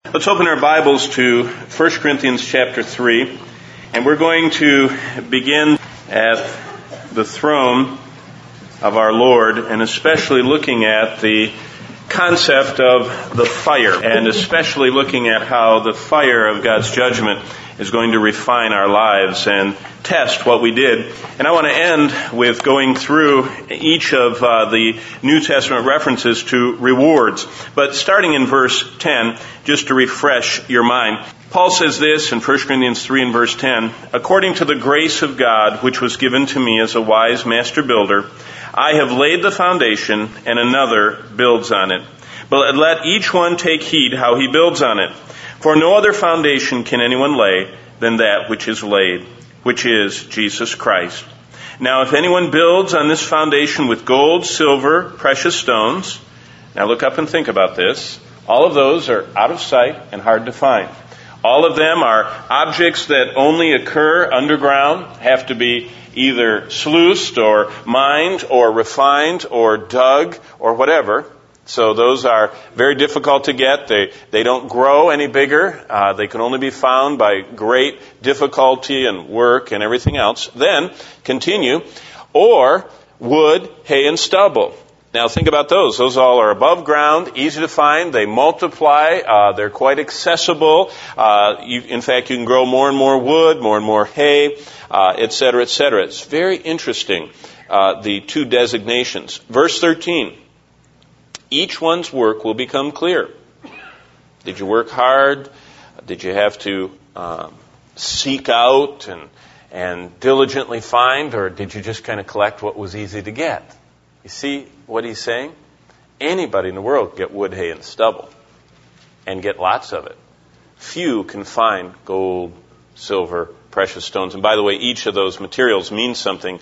Let's open our Bibles to 1 Corinthians chapter 3, and we're going to begin at the throne of our Lord, and especially looking at the concept of the fire, and especially looking at how the fire of God's judgment is going to refine our lives and test what we did. And I want to end with going through each of the New Testament references to rewards. But starting in verse 10, just to refresh your mind, Paul says this in 1 Corinthians 3 and verse 10, "According to the grace of God which was given to me as a wise master builder, I have laid the foundation, and another builds on it. But let each one take heed how he builds on it. For no other foundation can anyone lay than that which is laid, which is Jesus Christ. Now if anyone builds on this foundation with gold, silver, precious stones," now look up and think about this, all of those are out of sight and hard to find. All of them are objects that only occur underground, have to be either sluiced or mined or refined or dug or whatever. So those are very difficult to get. They don't grow any bigger. They can only be found by great difficulty and work and everything else. Then, continue, or wood, hay, and stubble. Now think about those. Those all are above ground, easy to find. They multiply. They're quite accessible. In fact, you can grow more and more wood, more and more hay, et cetera, et cetera. It's very interesting, the two designations. Verse 13. Each one's work will become clear. Did you work hard? Did you have to seek out and diligently find, or did you just kind of collect what was easy to get? You see what he's saying? Anybody in the world can get wood, hay, and stubble, and get lots of it. Few can find gold, silver, precious stones. And by the way, each of those materials means something.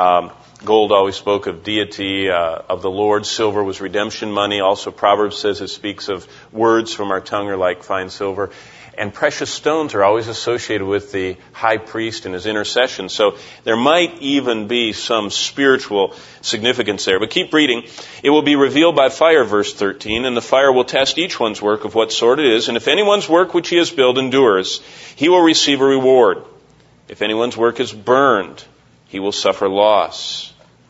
Gold always spoke of deity of the Lord. Silver was redemption money. Also, Proverbs says it speaks of words from our tongue are like fine silver. And precious stones are always associated with the high priest and his intercession. So there might even be some spiritual significance there. But keep reading. "It will be revealed by fire," verse 13, "and the fire will test each one's work of what sort it is. And if anyone's work which he has built endures, he will receive a reward. If anyone's work is burned, he will suffer loss."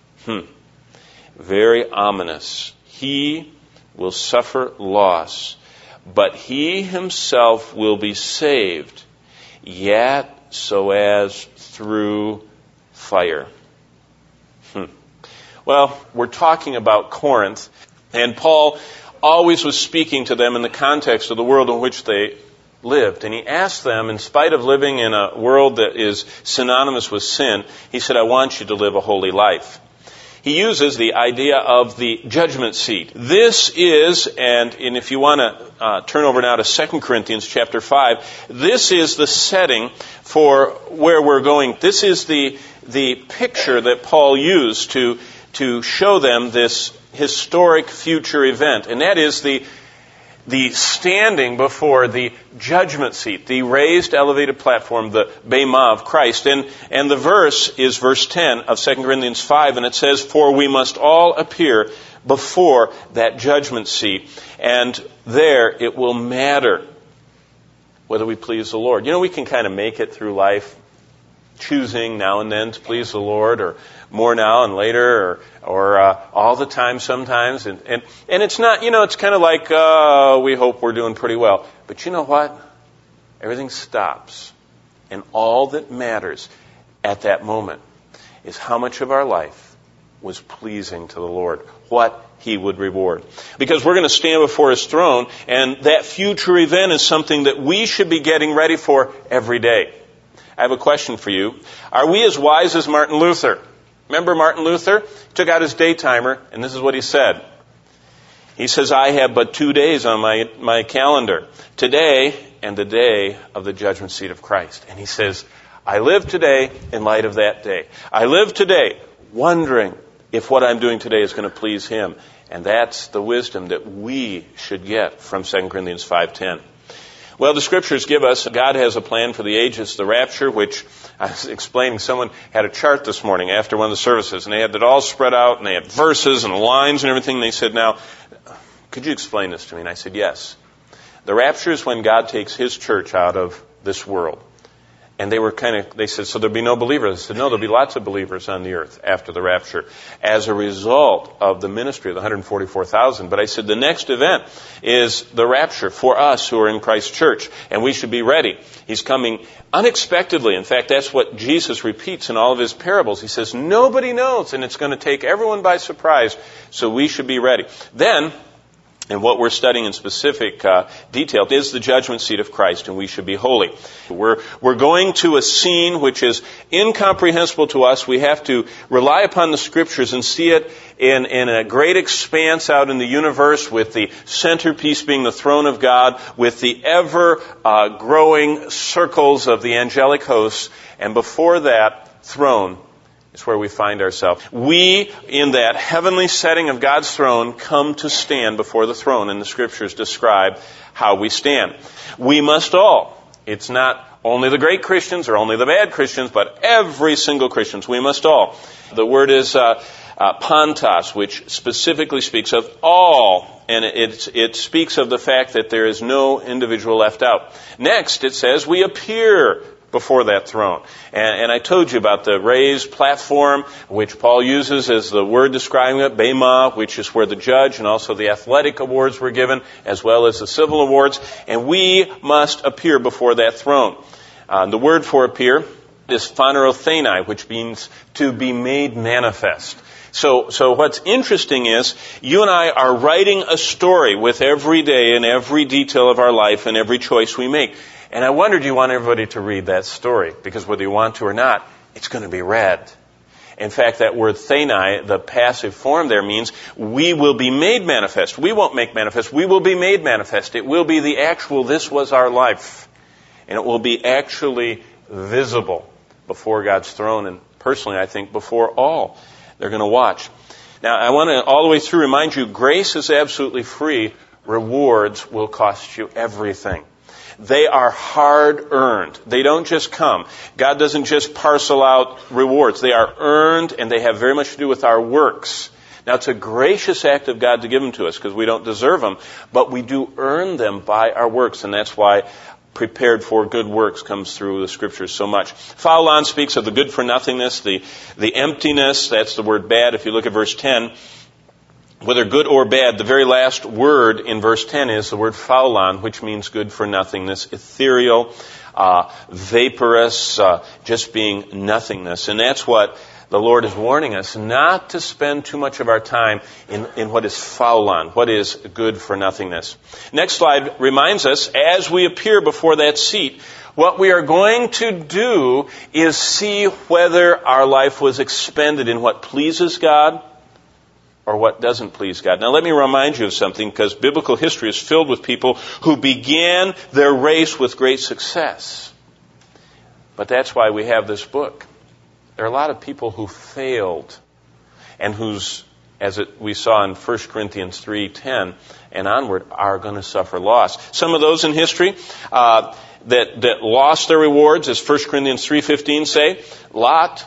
Very ominous. He will suffer loss, but he himself will be saved, yet so as through fire. Well, we're talking about Corinth, and Paul always was speaking to them in the context of the world in which they lived. And he asked them, in spite of living in a world that is synonymous with sin, he said, "I want you to live a holy life." He uses the idea of the judgment seat. This is, and if you want to turn over now to 2 Corinthians chapter 5, this is the setting for where we're going. This is the picture that Paul used to show them this historic future event. And that is the standing before the judgment seat, the raised, elevated platform, the Bema of Christ. And the verse is verse 10 of 2 Corinthians 5, and it says, "For we must all appear before that judgment seat, and there it will matter whether we please the Lord." You know, we can kind of make it through life choosing now and then to please the Lord, or more now and later, or all the time sometimes. And it's not, it's kind of like we hope we're doing pretty well. But you know what? Everything stops. And all that matters at that moment is how much of our life was pleasing to the Lord, what He would reward. Because we're going to stand before His throne, and that future event is something that we should be getting ready for every day. I have a question for you. Are we as wise as Martin Luther? Remember Martin Luther? He took out his day timer, and this is what he said. He says, "I have but 2 days on my calendar, today and the day of the judgment seat of Christ." And he says, "I live today in light of that day. I live today wondering if what I'm doing today is going to please Him." And that's the wisdom that we should get from 2 Corinthians 5:10. Well, the Scriptures give us, God has a plan for the ages, the rapture, which I was explaining. Someone had a chart this morning after one of the services, and they had it all spread out, and they had verses and lines and everything. And they said, "Now, could you explain this to me?" And I said, "Yes. The rapture is when God takes His church out of this world. And they said, so there'll be no believers. I said, no, there'll be lots of believers on the earth after the rapture as a result of the ministry of the 144,000. But I said, the next event is the rapture for us who are in Christ's church, and we should be ready. He's coming unexpectedly. In fact, that's what Jesus repeats in all of His parables. He says, nobody knows, and it's going to take everyone by surprise, so we should be ready. Then, and what we're studying in specific detail is the judgment seat of Christ, and we should be holy. We're going to a scene which is incomprehensible to us. We have to rely upon the Scriptures and see it in a great expanse out in the universe, with the centerpiece being the throne of God, with the ever-growing circles of the angelic hosts, and before that throne is where we find ourselves. We, in that heavenly setting of God's throne, come to stand before the throne, and the Scriptures describe how we stand. We must all. It's not only the great Christians or only the bad Christians, but every single Christian. We must all. The word is pantos, which specifically speaks of all, and it speaks of the fact that there is no individual left out. Next, it says we appear before that throne. And I told you about the raised platform, which Paul uses as the word describing it, bema, which is where the judge and also the athletic awards were given, as well as the civil awards. And we must appear before that throne. The word for appear is phanerotheni, which means to be made manifest. So what's interesting is you and I are writing a story with every day and every detail of our life and every choice we make. And I wondered, you want everybody to read that story, because whether you want to or not, it's going to be read. In fact, that word theni, the passive form there, means we will be made manifest. We won't make manifest. We will be made manifest. It will be the actual, this was our life. And it will be actually visible before God's throne, and personally, I think, before all. They're going to watch. Now, I want to all the way through remind you, grace is absolutely free. Rewards will cost you everything. They are hard-earned. They don't just come. God doesn't just parcel out rewards. They are earned, and they have very much to do with our works. Now, it's a gracious act of God to give them to us, because we don't deserve them, but we do earn them by our works, and that's why prepared for good works comes through the Scriptures so much. Phaulon speaks of the good for nothingness, the emptiness. That's the word bad. If you look at verse 10, whether good or bad, the very last word in verse 10 is the word phaulon, which means good for nothingness, ethereal, vaporous, just being nothingness. And that's what the Lord is warning us, not to spend too much of our time in what is phaulon, what is good for nothingness. Next slide reminds us, as we appear before that seat, what we are going to do is see whether our life was expended in what pleases God or what doesn't please God. Now let me remind you of something, because biblical history is filled with people who began their race with great success. But that's why we have this book. There are a lot of people who failed and whose, we saw in 1 Corinthians 3:10 and onward, are going to suffer loss. Some of those in history that lost their rewards, as 1 Corinthians 3:15 say, Lot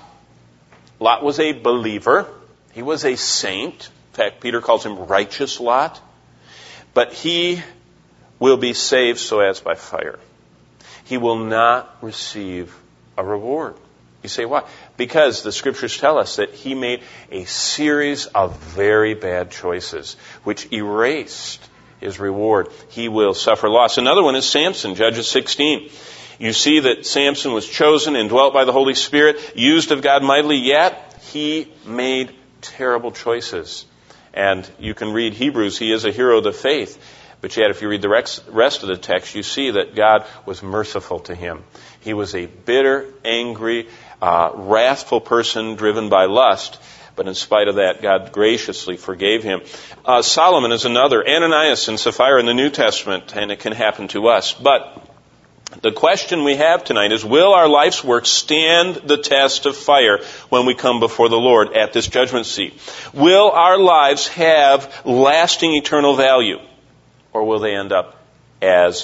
was a believer. He was a saint. In fact, Peter calls him righteous Lot. But he will be saved so as by fire. He will not receive a reward. You say, why? Because the Scriptures tell us that he made a series of very bad choices, which erased his reward. He will suffer loss. Another one is Samson, Judges 16. You see that Samson was chosen and dwelt by the Holy Spirit, used of God mightily, yet he made terrible choices. And you can read Hebrews, he is a hero of the faith. But yet if you read the rest of the text, you see that God was merciful to him. He was a bitter, angry, wrathful person driven by lust. But in spite of that, God graciously forgave him. Solomon is another. Ananias and Sapphira in the New Testament, and it can happen to us. But the question we have tonight is, will our life's work stand the test of fire when we come before the Lord at this judgment seat? Will our lives have lasting eternal value? Or will they end up as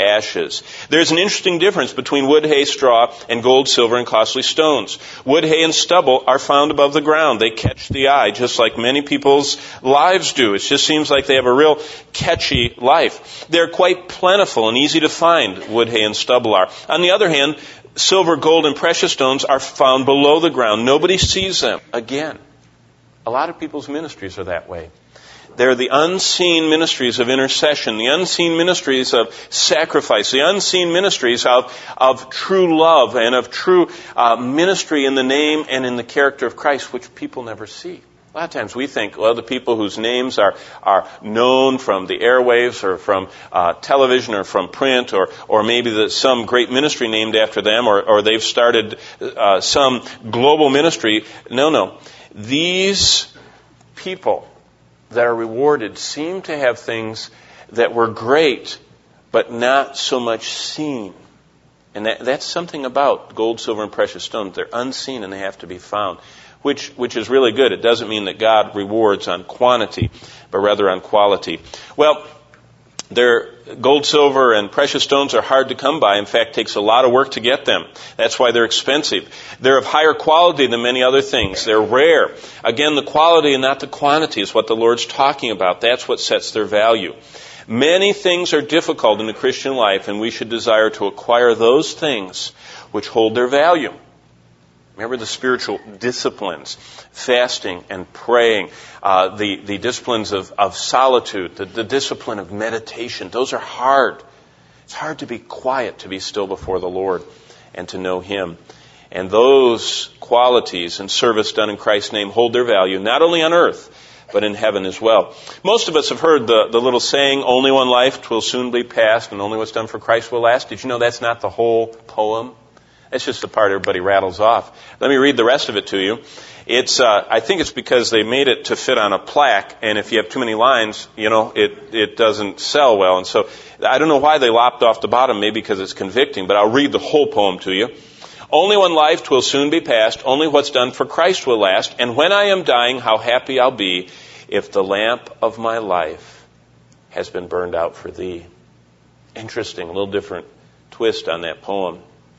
ashes. There's an interesting difference between wood, hay, straw, and gold, silver, and costly stones. Wood, hay, and stubble are found above the ground. They catch the eye, just like many people's lives do. It just seems like they have a real catchy life. They're quite plentiful and easy to find, wood, hay, and stubble are. On the other hand, silver, gold, and precious stones are found below the ground. Nobody sees them. Again, a lot of people's ministries are that way. They're the unseen ministries of intercession, the unseen ministries of sacrifice, the unseen ministries of true love and of true ministry in the name and in the character of Christ, which people never see. A lot of times we think, well, the people whose names are known from the airwaves or from television or from print or maybe some great ministry named after them or they've started some global ministry. No. These people that are rewarded seem to have things that were great, but not so much seen. And that's something about gold, silver, and precious stones. They're unseen and they have to be found, which is really good. It doesn't mean that God rewards on quantity, but rather on quality. Well, gold, silver, and precious stones are hard to come by. In fact, it takes a lot of work to get them. That's why they're expensive. They're of higher quality than many other things. They're rare. Again, the quality and not the quantity is what the Lord's talking about. That's what sets their value. Many things are difficult in the Christian life, and we should desire to acquire those things which hold their value. Remember the spiritual disciplines, fasting and praying, the disciplines of solitude, the discipline of meditation. Those are hard. It's hard to be quiet, to be still before the Lord and to know Him. And those qualities and service done in Christ's name hold their value, not only on earth, but in heaven as well. Most of us have heard the little saying, only one life, 'twill soon be past, and only what's done for Christ will last. Did you know that's not the whole poem? That's just the part everybody rattles off. Let me read the rest of it to you. I think it's because they made it to fit on a plaque, and if you have too many lines, it doesn't sell well. And so I don't know why they lopped off the bottom, maybe because it's convicting, but I'll read the whole poem to you. Only one life, 'twill soon be past, only what's done for Christ will last, and when I am dying, how happy I'll be if the lamp of my life has been burned out for thee. Interesting, a little different twist on that poem.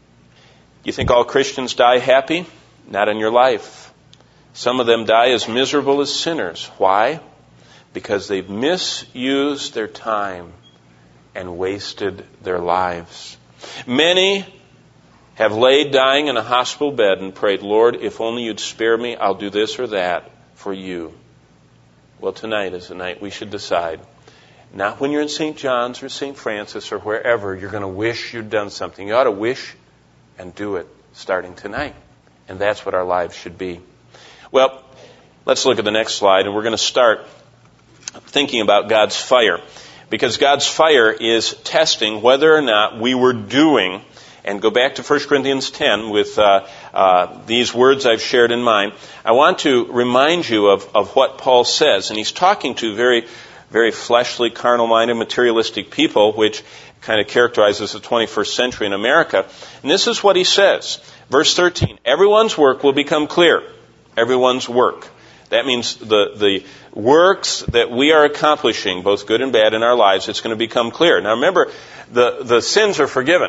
You think all Christians die happy? Not in your life. Some of them die as miserable as sinners. Why? Because they've misused their time and wasted their lives. Many have laid dying in a hospital bed and prayed, Lord, if only you'd spare me, I'll do this or that for you. Well, tonight is the night we should decide. Not when you're in St. John's or St. Francis or wherever you're going to wish you'd done something. You ought to wish and do it starting tonight. And that's what our lives should be. Well, let's look at the next slide, and we're going to start thinking about God's fire. Because God's fire is testing whether or not we were doing, and go back to 1 Corinthians 10 with these words I've shared in mind. I want to remind you of what Paul says, and he's talking to very, very fleshly, carnal-minded, materialistic people, which kind of characterizes the 21st century in America. And this is what he says. Verse 13, everyone's work will become clear. Everyone's work. That means the works that we are accomplishing, both good and bad in our lives, it's going to become clear. Now remember, the sins are forgiven.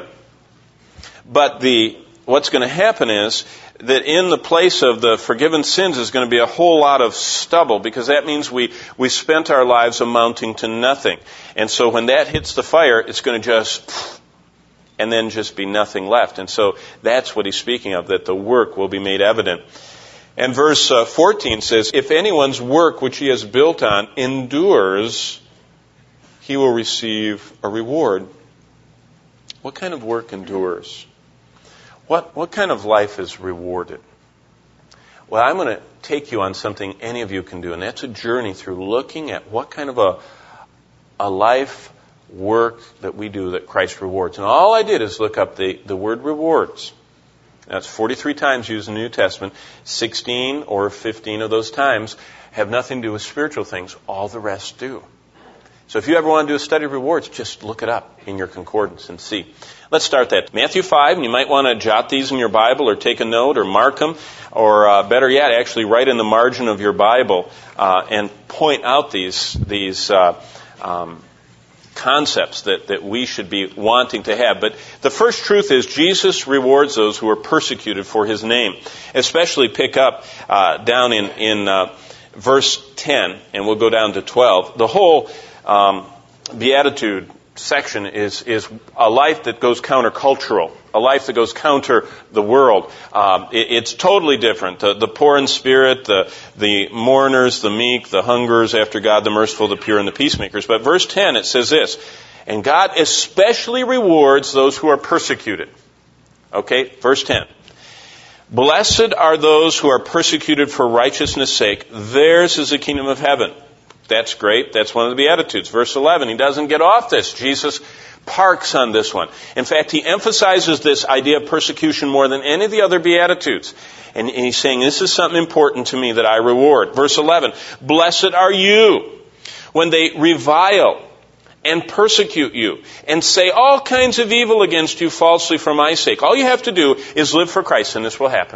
But what's going to happen is that in the place of the forgiven sins is going to be a whole lot of stubble, because that means we spent our lives amounting to nothing. And so when that hits the fire, it's going to and then just be nothing left. And so that's what he's speaking of, that the work will be made evident. And verse 14 says, if anyone's work which he has built on endures, he will receive a reward. What kind of work endures? What kind of life is rewarded? Well, I'm going to take you on something any of you can do, and that's a journey through looking at what kind of a life work that we do that Christ rewards. And all I did is look up the word rewards. That's 43 times used in the New Testament. 16 or 15 of those times have nothing to do with spiritual things. All the rest do. So if you ever want to do a study of rewards, just look it up in your concordance and see. Let's start that. Matthew 5, and you might want to jot these in your Bible or take a note or mark them, or better yet, actually write in the margin of your Bible and point out these concepts that we should be wanting to have. But the first truth is Jesus rewards those who are persecuted for his name. Especially pick up down in verse 10, and we'll go down to 12. The whole beatitude section is a life that goes countercultural, a life that goes counter the world. It's totally different. The poor in spirit, the mourners, the meek, the hungerers after God, the merciful, the pure, and the peacemakers. But verse 10, it says this, and God especially rewards those who are persecuted. Okay, verse 10. Blessed are those who are persecuted for righteousness' sake. Theirs is the kingdom of heaven. That's great. That's one of the Beatitudes. Verse 11, he doesn't get off this. Jesus parks on this one. In fact, he emphasizes this idea of persecution more than any of the other Beatitudes. And he's saying, this is something important to me that I reward. Verse 11, blessed are you when they revile and persecute you and say all kinds of evil against you falsely for my sake. All you have to do is live for Christ, and this will happen.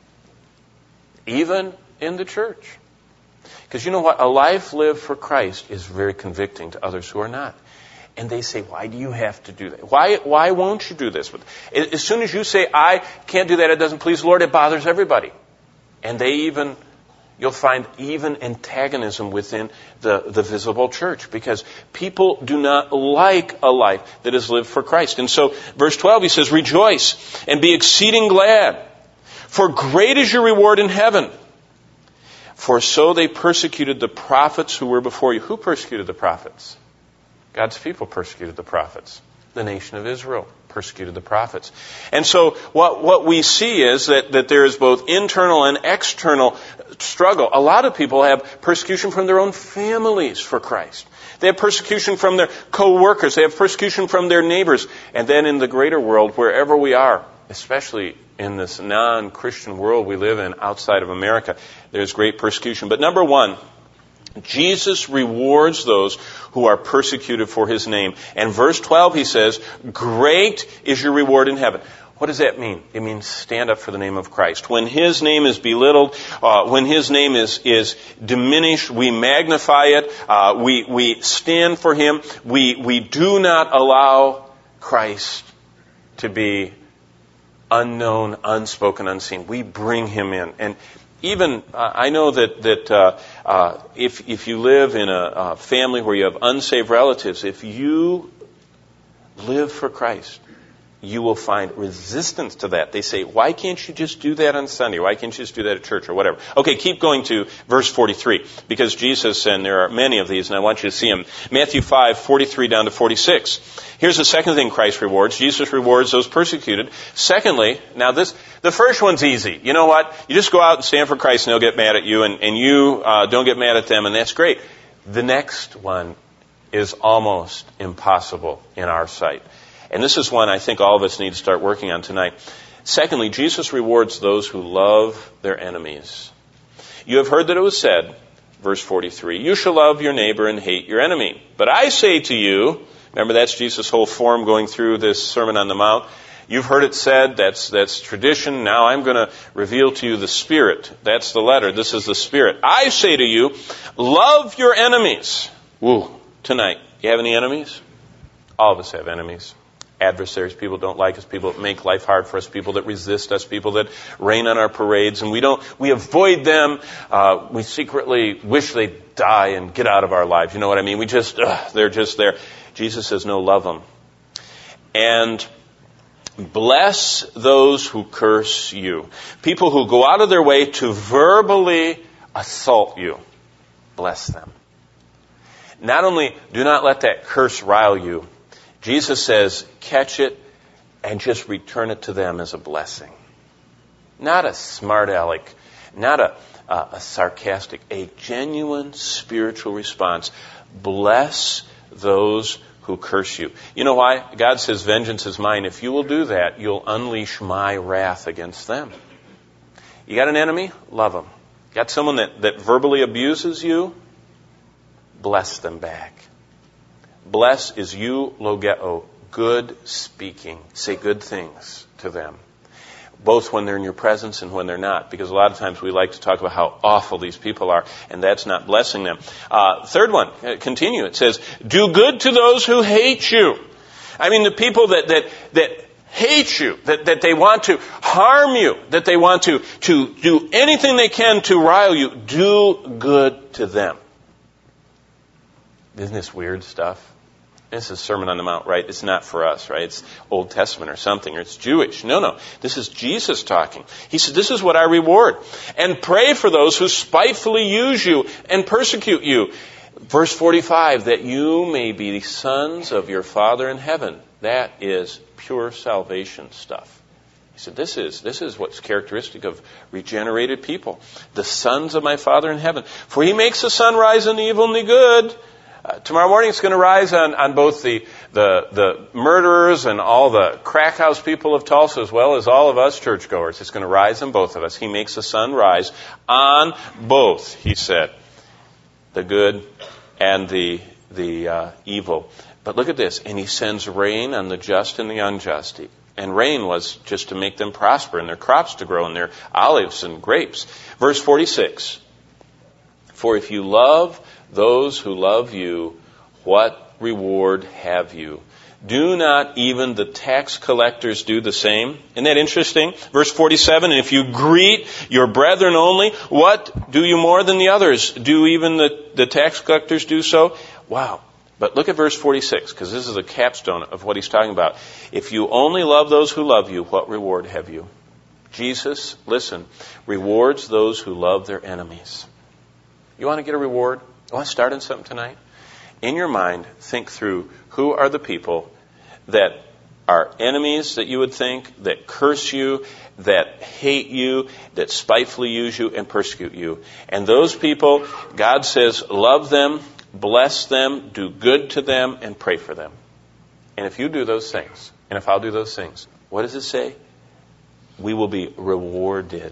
Even in the church. Because you know what? A life lived for Christ is very convicting to others who are not. And they say, why do you have to do that? Why won't you do this? But as soon as you say, I can't do that, it doesn't please the Lord, it bothers everybody. And you'll find even antagonism within the visible church, because people do not like a life that is lived for Christ. And so, verse 12, he says, rejoice and be exceeding glad, for great is your reward in heaven. For so they persecuted the prophets who were before you. Who persecuted the prophets? God's people persecuted the prophets. The nation of Israel persecuted the prophets. And so what we see is that there is both internal and external struggle. A lot of people have persecution from their own families for Christ. They have persecution from their co-workers. They have persecution from their neighbors. And then in the greater world, wherever we are, especially in this non-Christian world we live in outside of America, there's great persecution. But number one, Jesus rewards those who are persecuted for his name. And verse 12, he says, great is your reward in heaven. What does that mean? It means stand up for the name of Christ. When his name is belittled, when his name is diminished, we magnify it, we stand for him. We do not allow Christ to be unknown, unspoken, unseen. We bring him in. And even, I know that if you live in a family where you have unsaved relatives, if you live for Christ, you will find resistance to that. They say, why can't you just do that on Sunday? Why can't you just do that at church or whatever? Okay, keep going to verse 43, because Jesus, and there are many of these, and I want you to see them. Matthew 5:43 down to 46. Here's the second thing Christ rewards. Jesus rewards those persecuted. Secondly, now the first one's easy. You know what? You just go out and stand for Christ and they'll get mad at you, and you don't get mad at them, and that's great. The next one is almost impossible in our sight. And this is one I think all of us need to start working on tonight. Secondly, Jesus rewards those who love their enemies. You have heard that it was said, verse 43, you shall love your neighbor and hate your enemy. But I say to you, remember that's Jesus' whole form going through this Sermon on the Mount. You've heard it said, that's tradition. Now I'm going to reveal to you the Spirit. That's the letter. This is the Spirit. I say to you, love your enemies. Woo, tonight. You have any enemies? All of us have enemies. Adversaries, people don't like us, people that make life hard for us, people that resist us, people that rain on our parades, and we avoid them. We secretly wish they'd die and get out of our lives. You know what I mean? They're just there. Jesus says, no, love them. And bless those who curse you. People who go out of their way to verbally assault you. Bless them. Not only do not let that curse rile you, Jesus says, catch it and just return it to them as a blessing. Not a smart aleck, not a sarcastic, a genuine spiritual response. Bless those who curse you. You know why? God says, vengeance is mine. If you will do that, you'll unleash my wrath against them. You got an enemy? Love them. Got someone that verbally abuses you? Bless them back. Bless is eulogeo, good speaking. Say good things to them. both when they're in your presence and when they're not, because a lot of times we like to talk about how awful these people are, and that's not blessing them. Third one, continue. It says, do good to those who hate you. I mean, the people that hate you, that they want to harm you, that they want to do anything they can to rile you, do good to them. Isn't this weird stuff? This is Sermon on the Mount, right? It's not for us, right? It's Old Testament or something, or it's Jewish. No. This is Jesus talking. He said, this is what I reward. And pray for those who spitefully use you and persecute you. Verse 45, that you may be sons of your Father in heaven. That is pure salvation stuff. He said, this is what's characteristic of regenerated people. The sons of my Father in heaven. For he makes the sun rise on the evil and the good. Tomorrow morning it's going to rise on both the murderers and all the crack house people of Tulsa, as well as all of us churchgoers. It's going to rise on both of us. He makes the sun rise on both, he said, the good and the evil. But look at this. And he sends rain on the just and the unjust. And rain was just to make them prosper and their crops to grow and their olives and grapes. Verse 46. For if you love those who love you, what reward have you? Do not even the tax collectors do the same? Isn't that interesting? Verse 47, and if you greet your brethren only, what do you more than the others? Do even the tax collectors do so? Wow. But look at verse 46, because this is a capstone of what he's talking about. If you only love those who love you, what reward have you? Jesus, listen, rewards those who love their enemies. You want to get a reward? You want to start on something tonight? In your mind, think through who are the people that are enemies that you would think, that curse you, that hate you, that spitefully use you and persecute you. And those people, God says, love them, bless them, do good to them, and pray for them. And if you do those things, and if I'll do those things, what does it say? We will be rewarded.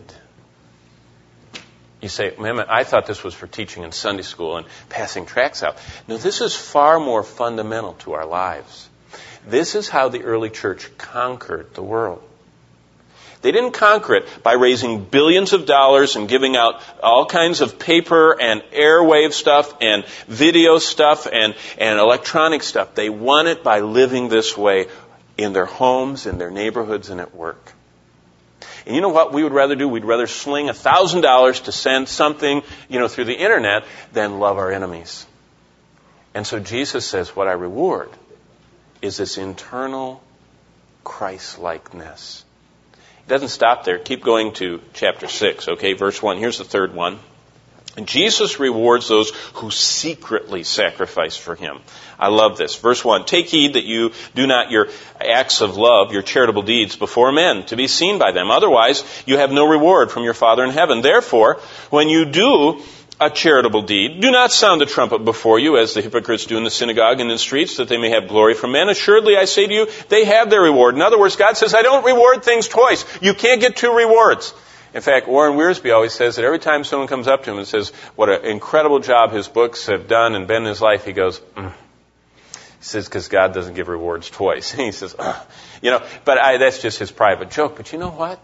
You say, man, I thought this was for teaching in Sunday school and passing tracts out. No, this is far more fundamental to our lives. This is how the early church conquered the world. They didn't conquer it by raising billions of dollars and giving out all kinds of paper and airwave stuff and video stuff and electronic stuff. They won it by living this way in their homes, in their neighborhoods, and at work. And you know what we would rather do? We'd rather sling $1,000 to send something, through the internet than love our enemies. And so Jesus says, what I reward is this internal Christ-likeness. It doesn't stop there. Keep going to chapter 6, okay? Verse 1. Here's the third one. And Jesus rewards those who secretly sacrifice for him. I love this. Verse 1, take heed that you do not your acts of love, your charitable deeds, before men, to be seen by them. Otherwise, you have no reward from your Father in heaven. Therefore, when you do a charitable deed, do not sound a trumpet before you, as the hypocrites do in the synagogue and in the streets, that they may have glory from men. Assuredly, I say to you, they have their reward. In other words, God says, I don't reward things twice. You can't get two rewards. In fact, Warren Wiersbe always says that every time someone comes up to him and says what an incredible job his books have done and been in his life, he goes, He says, because God doesn't give rewards twice. He says, but that's just his private joke. But you know what?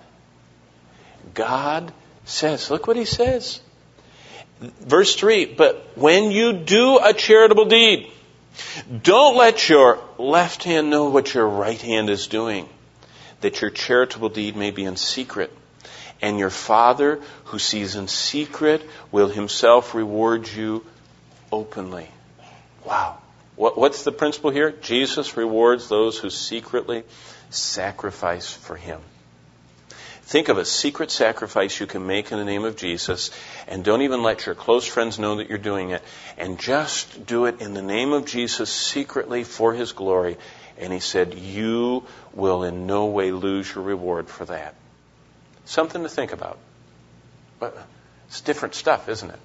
God says, look what he says. Verse 3, but when you do a charitable deed, don't let your left hand know what your right hand is doing, that your charitable deed may be in secret. And your Father, who sees in secret, will himself reward you openly. Wow. What's the principle here? Jesus rewards those who secretly sacrifice for him. Think of a secret sacrifice you can make in the name of Jesus, and don't even let your close friends know that you're doing it. And just do it in the name of Jesus secretly for his glory. And he said, you will in no way lose your reward for that. Something to think about. But it's different stuff, isn't it?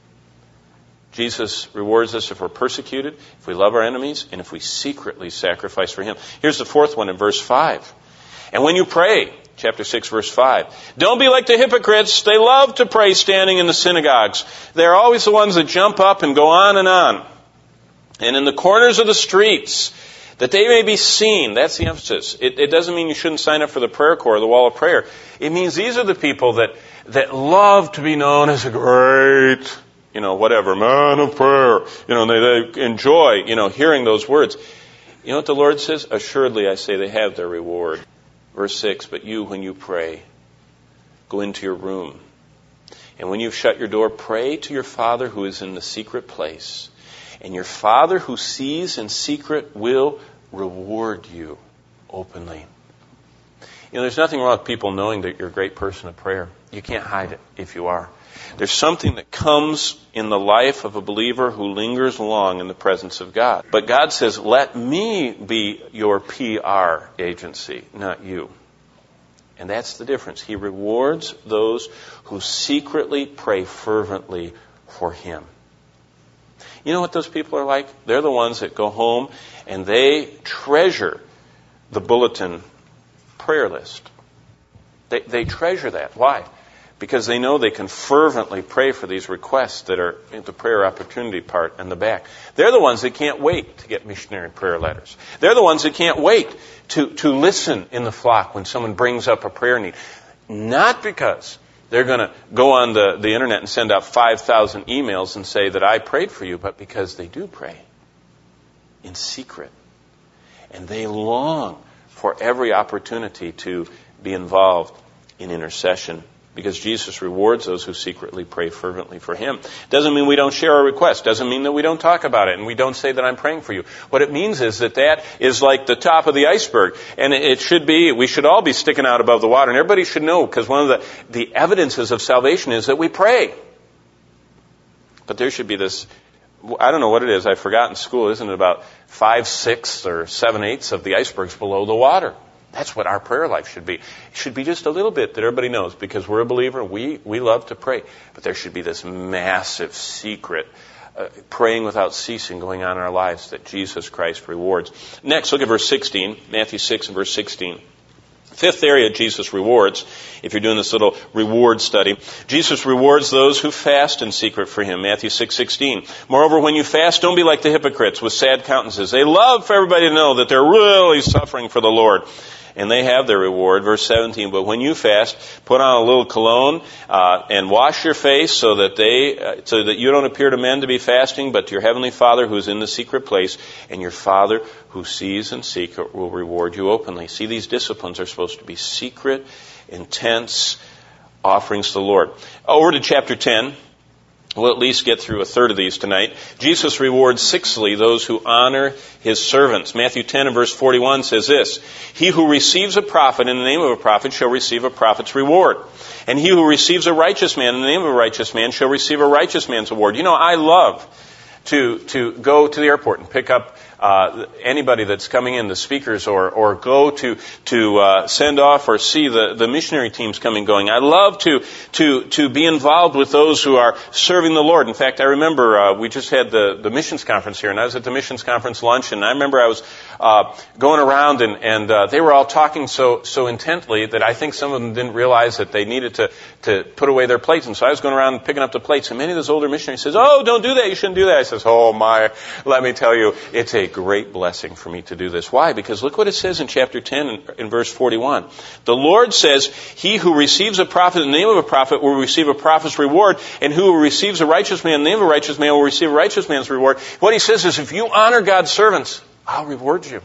Jesus rewards us if we're persecuted, if we love our enemies, and if we secretly sacrifice for him. Here's the fourth one in verse 5. And when you pray, chapter 6, verse 5, don't be like the hypocrites. They love to pray standing in the synagogues. They're always the ones that jump up and go on. And in the corners of the streets, That they may be seen. That's the emphasis. It doesn't mean you shouldn't sign up for the prayer corps or the wall of prayer. It means these are the people that love to be known as a great, whatever, man of prayer. They enjoy, hearing those words. You know what the Lord says? Assuredly, I say they have their reward. Verse 6, but you, when you pray, go into your room. And when you've shut your door, pray to your Father who is in the secret place. And your Father who sees in secret will reward you openly. There's nothing wrong with people knowing that you're a great person of prayer. You can't hide it if you are. There's something that comes in the life of a believer who lingers long in the presence of God. But God says, let me be your PR agency, not you. And that's the difference. He rewards those who secretly pray fervently for Him. You know what those people are like? They're the ones that go home and they treasure the bulletin prayer list. They treasure that. Why? Because they know they can fervently pray for these requests that are in the prayer opportunity part in the back. They're the ones that can't wait to get missionary prayer letters. They're the ones that can't wait to listen in the flock when someone brings up a prayer need. Not because they're going to go on the internet and send out 5,000 emails and say that I prayed for you, but because they do pray in secret. And they long for every opportunity to be involved in intercession. Because Jesus rewards those who secretly pray fervently for Him. Doesn't mean we don't share our requests. Doesn't mean that we don't talk about it and we don't say that I'm praying for you. What it means is that is like the top of the iceberg. And we should all be sticking out above the water. And everybody should know, because one of the evidences of salvation is that we pray. But there should be this, I don't know what it is, I forgot in school, isn't it about 5/6 or 7/8 of the icebergs below the water? That's what our prayer life should be. It should be just a little bit that everybody knows, because we're a believer. We love to pray. But there should be this massive secret praying without ceasing going on in our lives that Jesus Christ rewards. Next, look at verse 16, Matthew 6 and verse 16. Fifth area Jesus rewards, if you're doing this little reward study. Jesus rewards those who fast in secret for Him. Matthew 6:16. Moreover, when you fast, don't be like the hypocrites with sad countenances. They love for everybody to know that they're really suffering for the Lord. And they have their reward. Verse 17, but when you fast, put on a little cologne and wash your face so that you don't appear to men to be fasting, but to your heavenly Father who is in the secret place, and your Father who sees in secret will reward you openly. See, these disciplines are supposed to be secret, intense offerings to the Lord. Over to chapter 10. We'll at least get through a third of these tonight. Jesus rewards sixthly those who honor His servants. Matthew 10 and verse 41 says this, he who receives a prophet in the name of a prophet shall receive a prophet's reward. And he who receives a righteous man in the name of a righteous man shall receive a righteous man's reward. I love to go to the airport and pick up anybody that's coming in, the speakers, or go to send off or see the missionary teams going. I love to be involved with those who are serving the Lord. In fact, I remember we just had the missions conference here, and I was at the missions conference lunch, and I remember I was going around, and they were all talking so intently that I think some of them didn't realize that they needed to put away their plates. And so I was going around picking up the plates, and many of those older missionaries says, "Oh, don't do that. You shouldn't do that." I says, "Oh my, let me tell you, it's a great blessing for me to do this." Why? Because look what it says in chapter 10 in verse 41. The Lord says, "He who receives a prophet in the name of a prophet will receive a prophet's reward, and who receives a righteous man in the name of a righteous man will receive a righteous man's reward." What he says is, if you honor God's servants, I'll reward you.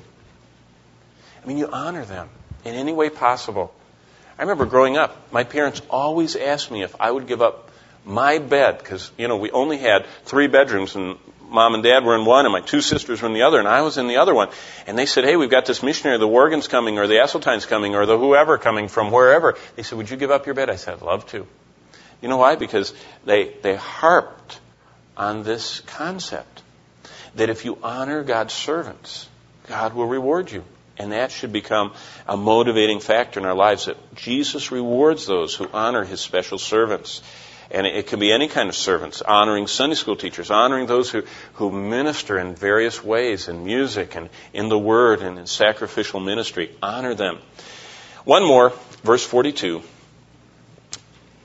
You honor them in any way possible. I remember growing up, my parents always asked me if I would give up my bed, because, we only had 3 bedrooms, and Mom and Dad were in one, and my 2 sisters were in the other, and I was in the other one. And they said, "Hey, we've got this missionary, the Worgans coming, or the Asseltines coming, or the whoever coming from wherever." They said, "Would you give up your bed?" I said, "I'd love to." You know why? Because they harped on this concept that if you honor God's servants, God will reward you. And that should become a motivating factor in our lives, that Jesus rewards those who honor His special servants. And it can be any kind of servants, honoring Sunday school teachers, honoring those who minister in various ways, in music and in the Word and in sacrificial ministry. Honor them. One more, verse 42.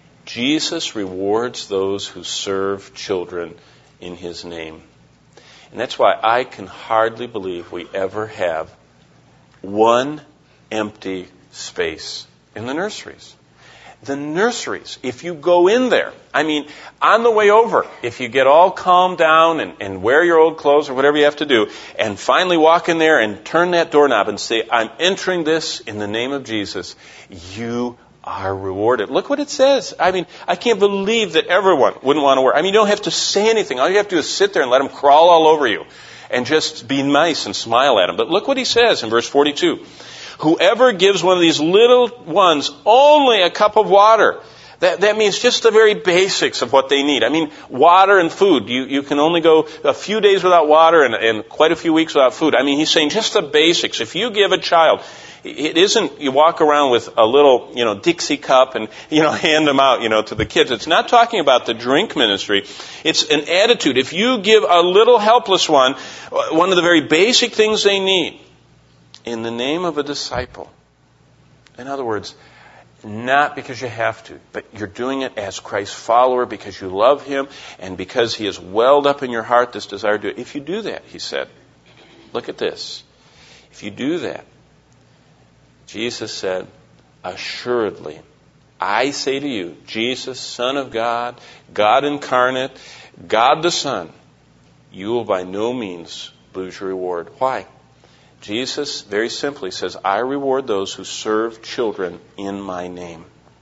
Jesus rewards those who serve children in His name. And that's why I can hardly believe we ever have one empty space in the nurseries. The nurseries, if you go in there, on the way over, if you get all calmed down and wear your old clothes or whatever you have to do, and finally walk in there and turn that doorknob and say, I'm entering this in the name of Jesus, you are rewarded. Look what it says. I can't believe that everyone wouldn't want to work. You don't have to say anything. All you have to do is sit there and let them crawl all over you and just be nice and smile at them. But look what he says in verse 42. Whoever gives one of these little ones only a cup of water. That means just the very basics of what they need. Water and food. You can only go a few days without water and quite a few weeks without food. He's saying just the basics. If you give a child, it isn't you walk around with a little, Dixie cup and, hand them out, to the kids. It's not talking about the drink ministry. It's an attitude. If you give a little helpless one of the very basic things they need, in the name of a disciple. In other words, not because you have to, but you're doing it as Christ's follower because you love Him and because He has welled up in your heart this desire to do it. If you do that, He said, look at this. If you do that, Jesus said, assuredly, I say to you, Jesus, Son of God, God incarnate, God the Son, you will by no means lose your reward. Why? Jesus very simply says, I reward those who serve children in my name.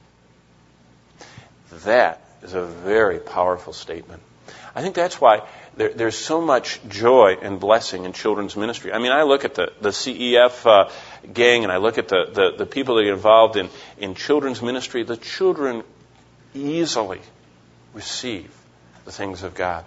That is a very powerful statement. I think that's why there's so much joy and blessing in children's ministry. I look at the CEF gang and I look at the people that get involved in children's ministry. The children easily receive the things of God.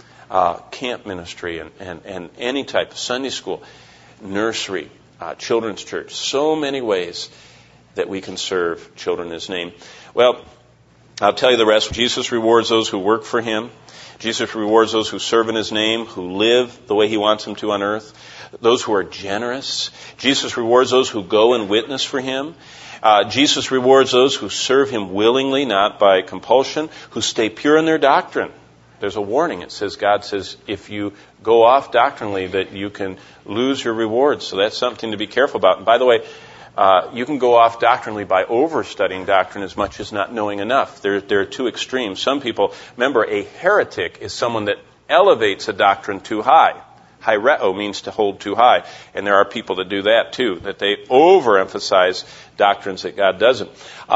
Camp ministry and any type of Sunday school, nursery, children's church, so many ways that we can serve children in His name. Well, I'll tell you the rest. Jesus rewards those who work for Him. Jesus rewards those who serve in His name, who live the way He wants them to on earth, those who are generous. Jesus rewards those who go and witness for Him. Jesus rewards those who serve Him willingly, not by compulsion, who stay pure in their doctrine. There's a warning. It says, God says, if you go off doctrinally, that you can lose your rewards. So that's something to be careful about. And by the way, you can go off doctrinally by overstudying doctrine as much as not knowing enough. There are two extremes. Some people, remember, a heretic is someone that elevates a doctrine too high. Hiereo means to hold too high. And there are people that do that too, that they overemphasize doctrines that God doesn't.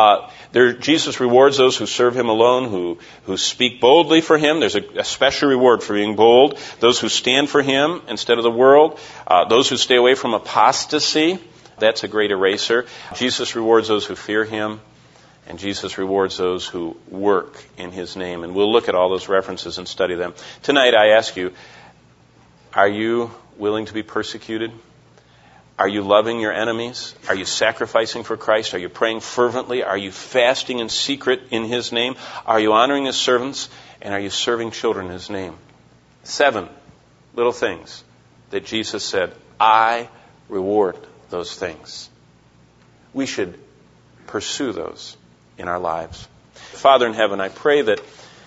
Jesus rewards those who serve Him alone, who speak boldly for Him. There's a special reward for being bold. Those who stand for Him instead of the world. Those who stay away from apostasy. That's a great eraser. Jesus rewards those who fear Him. And Jesus rewards those who work in His name. And we'll look at all those references and study them. Tonight I ask you, are you willing to be persecuted? Are you loving your enemies? Are you sacrificing for Christ? Are you praying fervently? Are you fasting in secret in His name? Are you honoring His servants? And are you serving children in His name? 7 little things that Jesus said, I reward those things. We should pursue those in our lives. Father in heaven, I pray that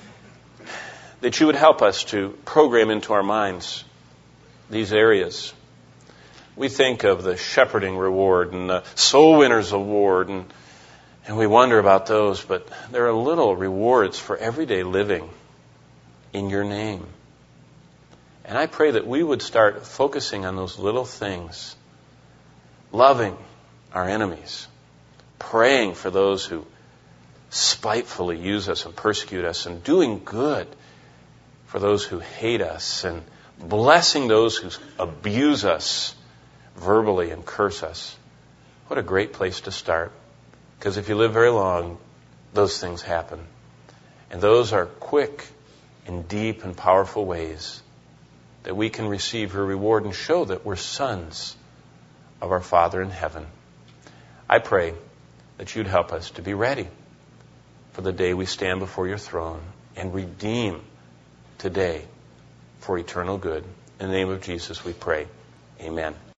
you would help us to program into our minds these areas. We think of the shepherding reward and the soul winners award, and we wonder about those, but there are little rewards for everyday living in your name. And I pray that we would start focusing on those little things, loving our enemies, praying for those who spitefully use us and persecute us, and doing good for those who hate us, and blessing those who abuse us verbally and curse us. What a great place to start. Because if you live very long, those things happen. And those are quick and deep and powerful ways that we can receive your reward and show that we're sons of our Father in heaven. I pray that you'd help us to be ready for the day we stand before your throne and redeem today for eternal good. In the name of Jesus we pray. Amen.